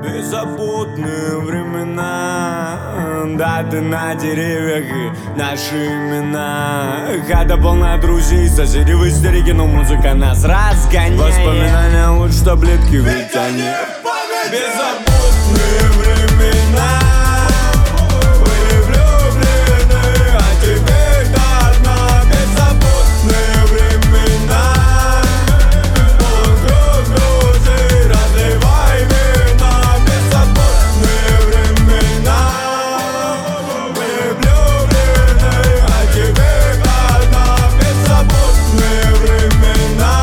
Беззаботные времена, даты на деревьях и наши имена. Хата полна друзей, соседи в истерике, но музыка нас разгоняет. Воспоминания лучше таблетки, ведь они беззаботные времена. Были влюблены, а теперь одна. Беззаботные времена. Полон друзей, разливай вина. Беззаботные времена. Были влюблены, а теперь одна. Беззаботные времена.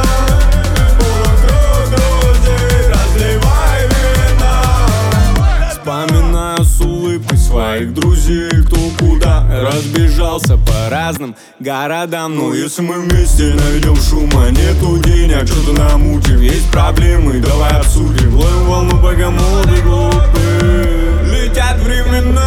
Полон друзей, разливай вина. Вспоминаю с улыбкой своих друзей, кто куда разбежался по разным городам. Но если мы вместе наведем шума, нету денег, что-то намутим, есть проблемы, давай обсудим. Ловим волну, пока молоды глупы. Летят времена.